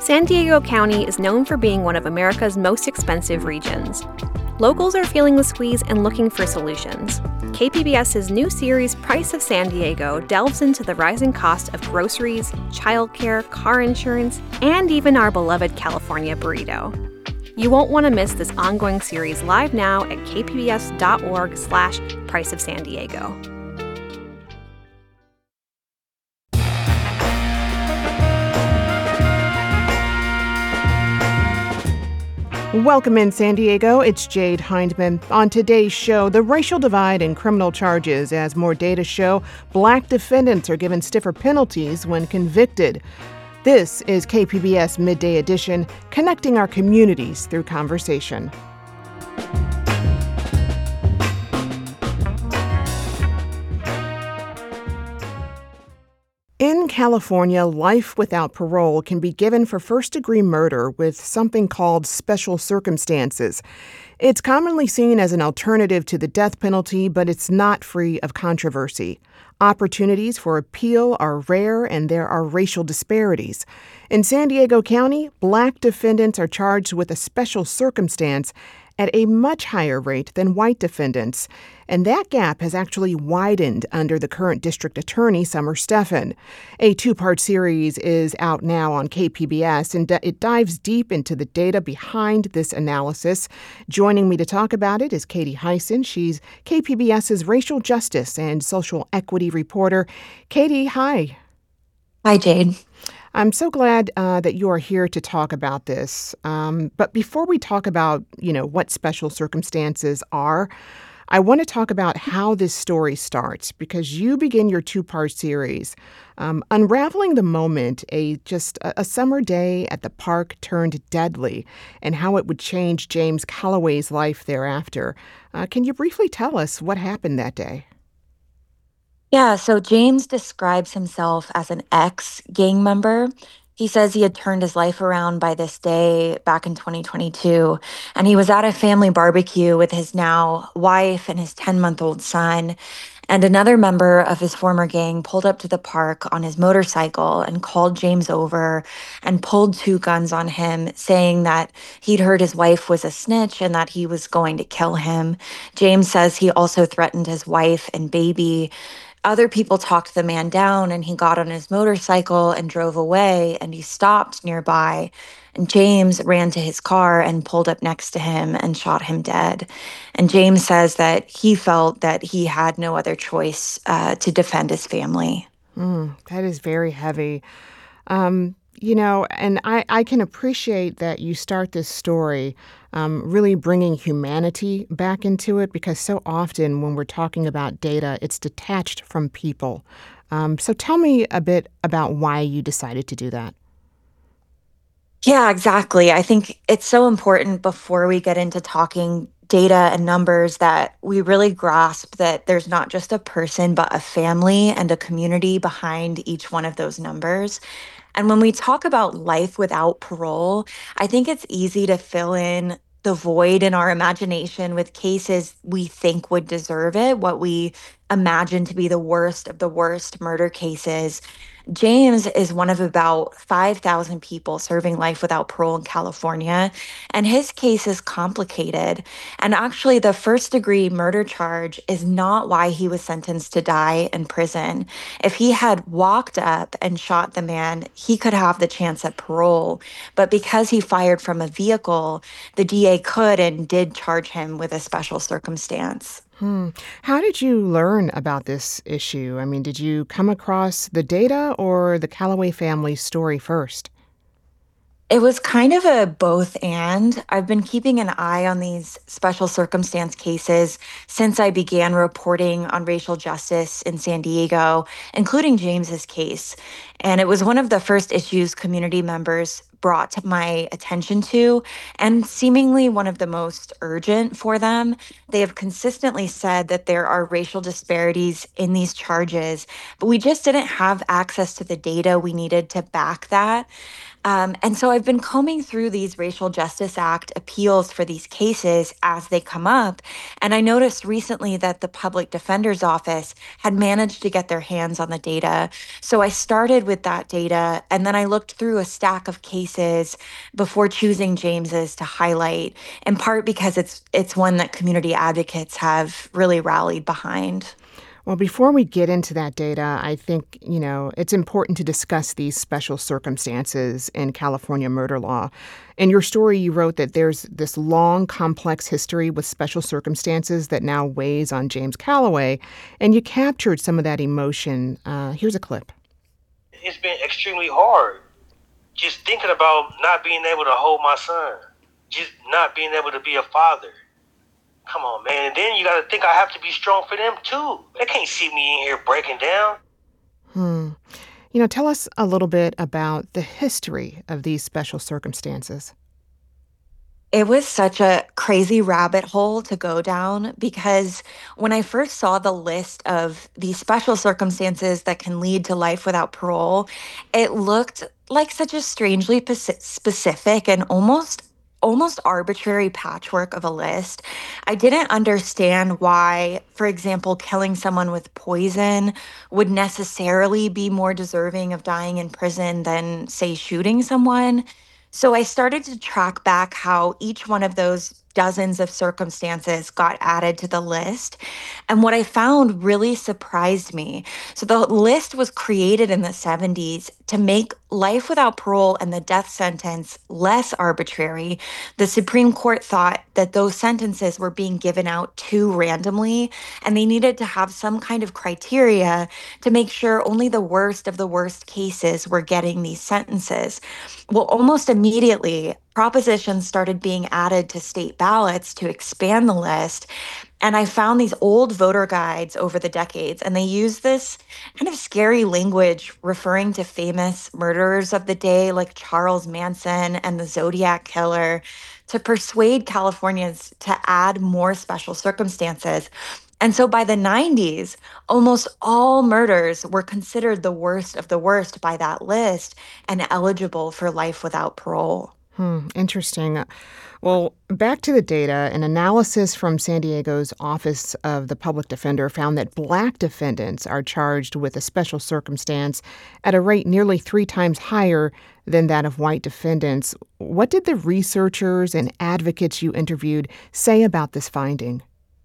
San Diego County is known for being one of America's most expensive regions. Locals are feeling the squeeze and looking for solutions. KPBS's new series, Price of San Diego, delves into the rising cost of groceries, childcare, car insurance, and even our beloved California burrito. You won't want to miss this ongoing series live now at kpbs.org/Price of San Diego. Welcome in San Diego, it's Jade Hindman. On today's show, the racial divide in criminal charges as more data show Black defendants are given stiffer penalties when convicted. This is KPBS Midday Edition, connecting our communities through conversation. In California, life without parole can be given for first-degree murder with something called special circumstances. It's commonly seen as an alternative to the death penalty, but it's not free of controversy. Opportunities for appeal are rare, and there are racial disparities. In San Diego County, Black defendants are charged with a special circumstance at a much higher rate than white defendants. And that gap has actually widened under the current district attorney, Summer Stephan. A two-part series is out now on KPBS, and it dives deep into the data behind this analysis. Joining me to talk about it is Katie Hyson. She's KPBS's racial justice and social equity reporter. Katie, hi. Hi, Jade. I'm so glad that you are here to talk about this. But before we talk about, what special circumstances are, I want to talk about how this story starts, because you begin your two-part series unraveling the moment a summer day at the park turned deadly and how it would change James Calloway's life thereafter. Can you briefly tell us what happened that day? Yeah, so James describes himself as an ex-gang member. He says he had turned his life around by this day back in 2022, and he was at a family barbecue with his now wife and his 10-month-old son. And another member of his former gang pulled up to the park on his motorcycle and called James over and pulled two guns on him, saying that he'd heard his wife was a snitch and that he was going to kill him. James says he also threatened his wife and baby. Other people talked the man down, and he got on his motorcycle and drove away, and he stopped nearby. And James ran to his car and pulled up next to him and shot him dead. And James says that he felt that he had no other choice to defend his family. That is very heavy. And I can appreciate that you start this story really bringing humanity back into it, because so often when we're talking about data, it's detached from people. So tell me a bit about why you decided to do that. Yeah, exactly. I think it's so important before we get into talking data and numbers that we really grasp that there's not just a person, but a family and a community behind each one of those numbers. And when we talk about life without parole, I think it's easy to fill in the void in our imagination with cases we think would deserve it, what we imagine to be the worst of the worst murder cases. James is one of about 5,000 people serving life without parole in California, and his case is complicated. And actually, the first-degree murder charge is not why he was sentenced to die in prison. If he had walked up and shot the man, he could have the chance at parole. But because he fired from a vehicle, the DA could and did charge him with a special circumstance. How did you learn about this issue? I mean, did you come across the data or the Calloway family's story first? It was kind of a both and. I've been keeping an eye on these special circumstance cases since I began reporting on racial justice in San Diego, including James's case. And it was one of the first issues community members brought to my attention to, and seemingly one of the most urgent for them. They have consistently said that there are racial disparities in these charges, but we just didn't have access to the data we needed to back that. And so I've been combing through these Racial Justice Act appeals for these cases as they come up. And I noticed recently that the Public Defender's Office had managed to get their hands on the data. So I started with that data and then I looked through a stack of cases before choosing James's to highlight, in part because it's one that community advocates have really rallied behind. Well, before we get into that data, I think, it's important to discuss these special circumstances in California murder law. In your story, you wrote that there's this long, complex history with special circumstances that now weighs on James Calloway, and you captured some of that emotion. Here's a clip. It's been extremely hard just thinking about not being able to hold my son, just not being able to be a father. Come on, man. And then you got to think I have to be strong for them, too. They can't see me in here breaking down. Tell us a little bit about the history of these special circumstances. It was such a crazy rabbit hole to go down because when I first saw the list of these special circumstances that can lead to life without parole, it looked like such a strangely specific and almost arbitrary patchwork of a list. I didn't understand why, for example, killing someone with poison would necessarily be more deserving of dying in prison than, say, shooting someone. So I started to track back how each one of those dozens of circumstances got added to the list. And what I found really surprised me. So the list was created in the 70s to make life without parole and the death sentence less arbitrary. The Supreme Court thought that those sentences were being given out too randomly, and they needed to have some kind of criteria to make sure only the worst of the worst cases were getting these sentences. Well, almost immediately, propositions started being added to state ballots to expand the list. And I found these old voter guides over the decades, and they use this kind of scary language referring to famous murderers of the day like Charles Manson and the Zodiac Killer to persuade Californians to add more special circumstances. And so by the 90s, almost all murders were considered the worst of the worst by that list and eligible for life without parole. Interesting. Well, back to the data, an analysis from San Diego's Office of the Public Defender found that Black defendants are charged with a special circumstance at a rate nearly 3 times higher than that of white defendants. What did the researchers and advocates you interviewed say about this finding?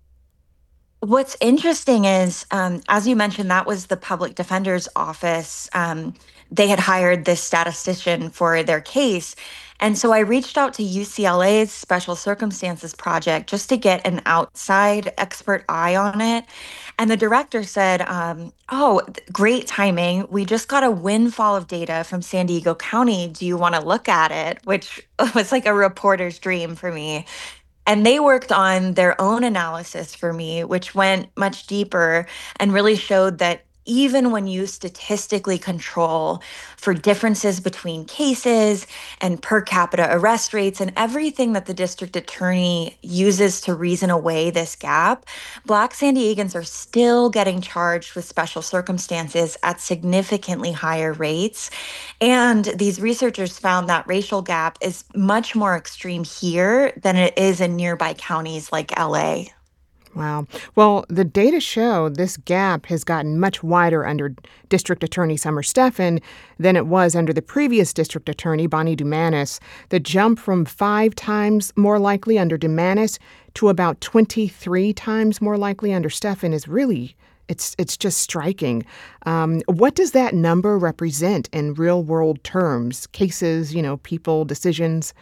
What's interesting is, as you mentioned, that was the public defender's office. They had hired this statistician for their case. And so I reached out to UCLA's Special Circumstances Project just to get an outside expert eye on it. And the director said, great timing. We just got a windfall of data from San Diego County. Do you want to look at it? Which was like a reporter's dream for me. And they worked on their own analysis for me, which went much deeper and really showed that even when you statistically control for differences between cases and per capita arrest rates and everything that the district attorney uses to reason away this gap, Black San Diegans are still getting charged with special circumstances at significantly higher rates. And these researchers found that racial gap is much more extreme here than it is in nearby counties like LA. Wow. Well, the data show this gap has gotten much wider under District Attorney Summer Stephan than it was under the previous District Attorney, Bonnie Dumanis. The jump from 5 times more likely under Dumanis to about 23 times more likely under Stephan is really, it's just striking. What does that number represent in real-world terms? Cases, people, decisions?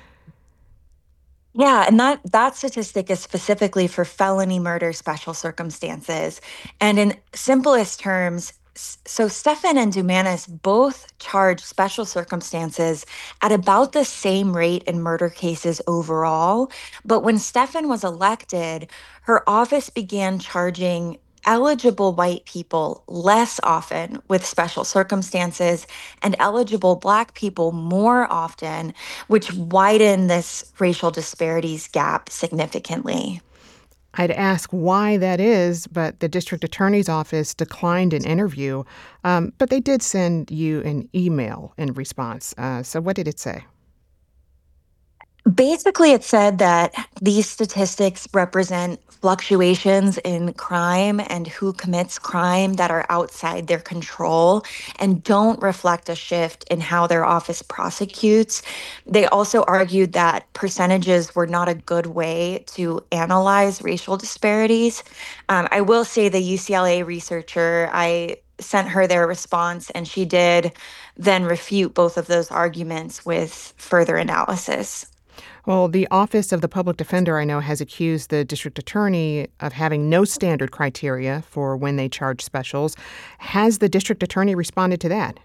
Yeah, and that statistic is specifically for felony murder special circumstances. And in simplest terms, so Stephan and Dumanis both charge special circumstances at about the same rate in murder cases overall. But when Stephan was elected, her office began charging eligible white people less often with special circumstances and eligible Black people more often, which widened this racial disparities gap significantly. I'd ask why that is, but the district attorney's office declined an interview. But they did send you an email in response. So what did it say? Basically, it said that these statistics represent fluctuations in crime and who commits crime that are outside their control and don't reflect a shift in how their office prosecutes. They also argued that percentages were not a good way to analyze racial disparities. I will say the UCLA researcher, I sent her their response, and she did then refute both of those arguments with further analysis. Well, the Office of the Public Defender, I know, has accused the district attorney of having no standard criteria for when they charge specials. Has the district attorney responded to that?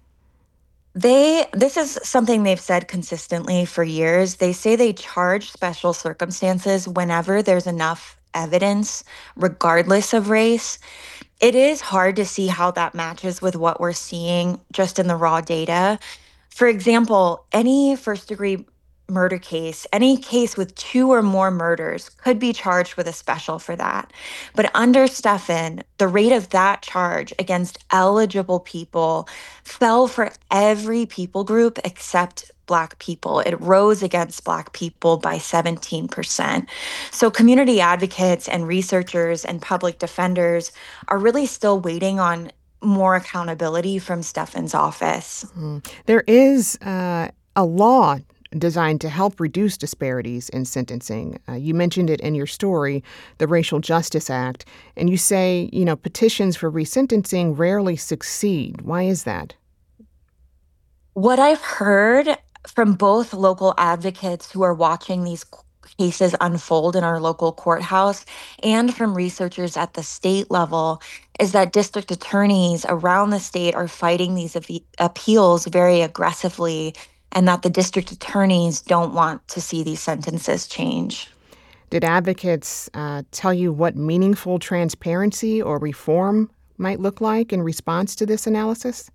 This is something they've said consistently for years. They say they charge special circumstances whenever there's enough evidence, regardless of race. It is hard to see how that matches with what we're seeing just in the raw data. For example, any first degree murder case, any case with two or more murders could be charged with a special for that. But under Stephan, the rate of that charge against eligible people fell for every people group except Black people. It rose against Black people by 17%. So community advocates and researchers and public defenders are really still waiting on more accountability from Stephan's office. There is a law designed to help reduce disparities in sentencing. You mentioned it in your story, the Racial Justice Act, and you say, petitions for resentencing rarely succeed. Why is that? What I've heard from both local advocates who are watching these cases unfold in our local courthouse and from researchers at the state level is that district attorneys around the state are fighting these appeals very aggressively, and that the district attorneys don't want to see these sentences change. Did advocates tell you what meaningful transparency or reform might look like in response to this analysis?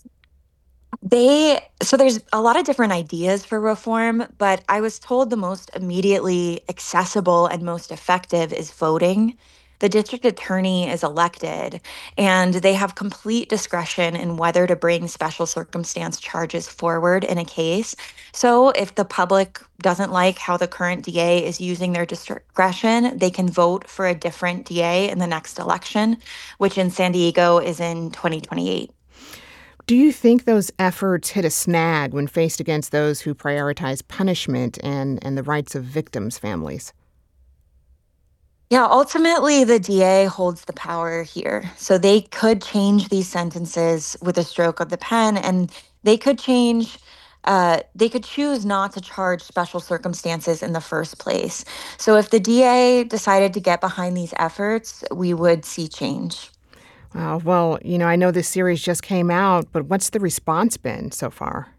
So there's a lot of different ideas for reform, but I was told the most immediately accessible and most effective is voting. The district attorney is elected, and they have complete discretion in whether to bring special circumstance charges forward in a case. So if the public doesn't like how the current DA is using their discretion, they can vote for a different DA in the next election, which in San Diego is in 2028. Do you think those efforts hit a snag when faced against those who prioritize punishment and the rights of victims' families? Yeah, ultimately, the DA holds the power here. So they could change these sentences with a stroke of the pen, and they could they could choose not to charge special circumstances in the first place. So if the DA decided to get behind these efforts, we would see change. Well, I know this series just came out, but what's the response been so far?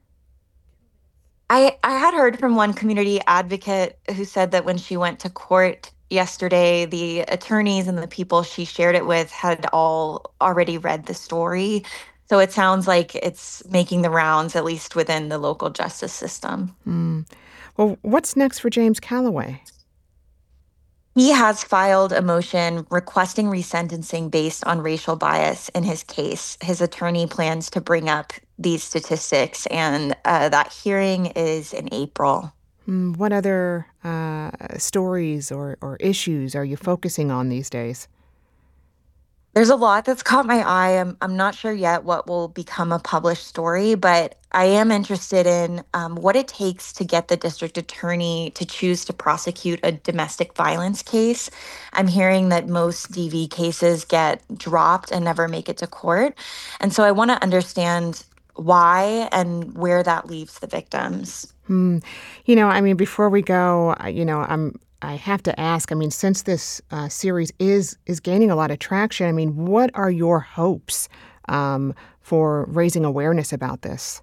I had heard from one community advocate who said that when she went to court yesterday, the attorneys and the people she shared it with had all already read the story. So it sounds like it's making the rounds, at least within the local justice system. Well, what's next for James Calloway? He has filed a motion requesting resentencing based on racial bias in his case. His attorney plans to bring up these statistics, and that hearing is in April. What other stories or issues are you focusing on these days? There's a lot that's caught my eye. I'm not sure yet what will become a published story, but I am interested in what it takes to get the district attorney to choose to prosecute a domestic violence case. I'm hearing that most DV cases get dropped and never make it to court. And so I want to understand why and where that leaves the victims. Before we go, I have to ask, since this series is gaining a lot of traction, what are your hopes for raising awareness about this?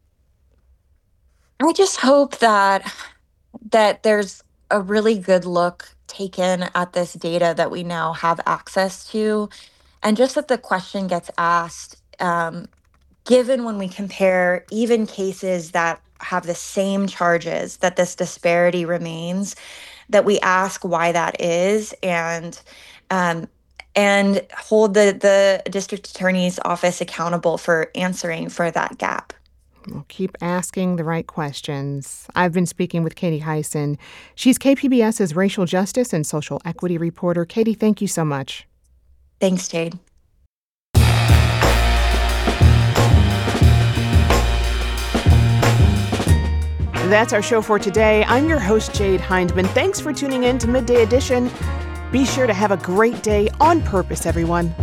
I just hope that there's a really good look taken at this data that we now have access to, and just that the question gets asked, given when we compare even cases that have the same charges, that this disparity remains, that we ask why that is, and hold the district attorney's office accountable for answering for that gap. We'll keep asking the right questions. I've been speaking with Katie Hyson. She's KPBS's racial justice and social equity reporter. Katie, thank you so much. Thanks, Jade. That's our show for today. I'm your host, Jade Hindman. Thanks for tuning in to Midday Edition. Be sure to have a great day on purpose, everyone.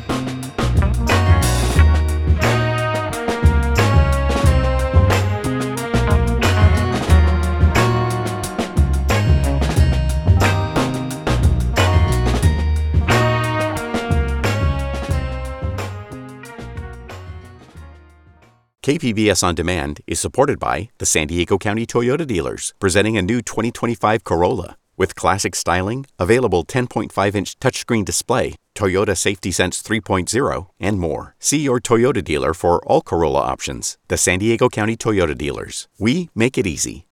KPBS On Demand is supported by the San Diego County Toyota dealers, presenting a new 2025 Corolla. With classic styling, available 10.5-inch touchscreen display, Toyota Safety Sense 3.0, and more. See your Toyota dealer for all Corolla options. The San Diego County Toyota dealers. We make it easy.